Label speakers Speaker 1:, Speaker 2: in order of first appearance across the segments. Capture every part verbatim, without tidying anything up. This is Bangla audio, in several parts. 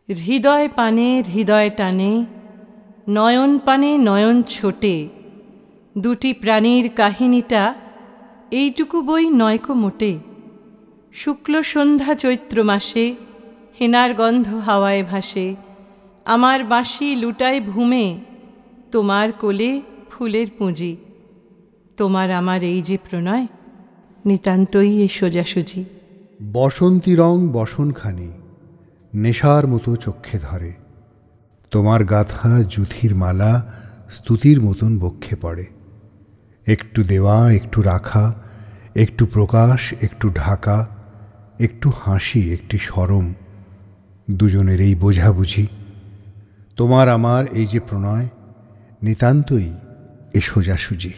Speaker 1: হৃদয় পানে হৃদয় টানে, নয়ন পানে নয়ন ছোটে, দুটি প্রাণীর কাহিনীটা এইটুকু বই নয়কো মোটে। শুক্ল সন্ধ্যা চৈত্র মাসে হেনার গন্ধ হাওয়ায় ভাসে, আমার বাঁশি লুটায় ভূমে, তোমার কোলে ফুলের পুঁজি। তোমার আমার এই যে প্রণয়, নিতান্তই এ সোজাসুজি।
Speaker 2: বসন্তী রং বসনখানি নেশার মতো চক্ষে ধরে, তোমার গাথা জুথির মালা স্তুতির মতন বক্ষে পড়ে। একটু দেওয়া একটু রাখা, একটু প্রকাশ একটু ঢাকা, একটু হাসি একটি শরম, দুজনের এই বোঝাবুঝি। তোমার আমার এই যে প্রণয়, নিতান্তই এ সোজাসুজি।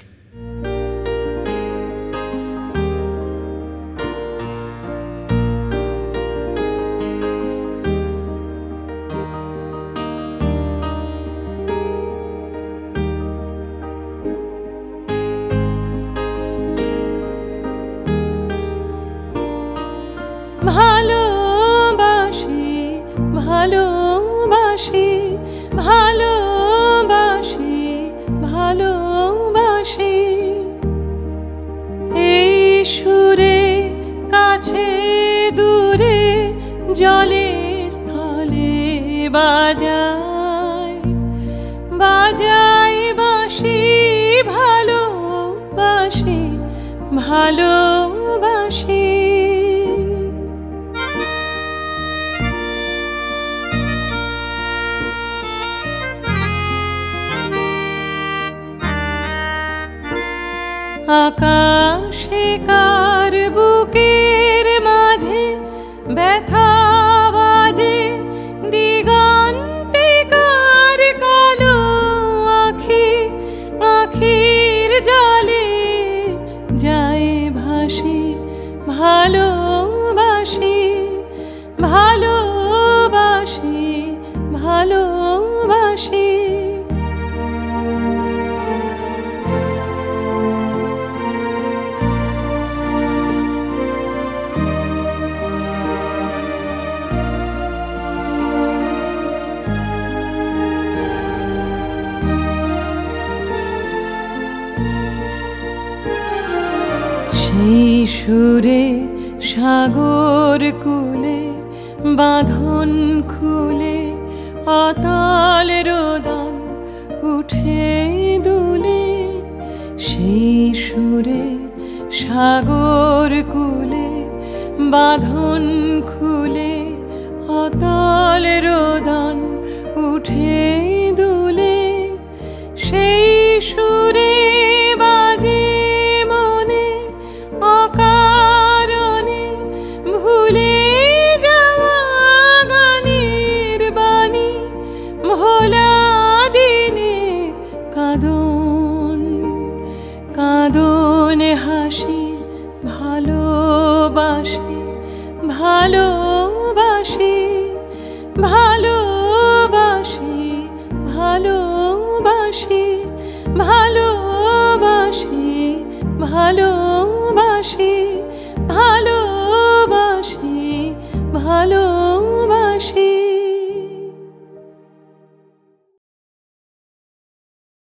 Speaker 1: ভালোবাসি ভালোবাসি ভালোবাসি ভালোবাসি, এই সুরে কাছে দূরে জলে স্থলে বাজায় বাজায় বাঁশি, ভালোবাসি ভালোবাসি। আকাশে কার বুকের মাঝে ব্যথা বাজে, দিগন্তে কার কালো আখি, আখির জলে যায় ভাসি, ভালোবাসি ভালোবাসি ভালোবাসি। সেই সুরে সাগর কূলে বাঁধন খুলে, অতল রোদন উঠে দুলে। সেই সুরে সাগর কূলে বাঁধন খুলে, অতল রোদন উঠে দুলে। সেই সুরে বাজে মনে অকারণে ভুলে যাওয়া গানের বাণী, ভোলা দিনের কাঁদন কাঁদন হাসি, ভালোবাসি ভালোবাসি ভালোবাসি ভালোবাসি ভালো।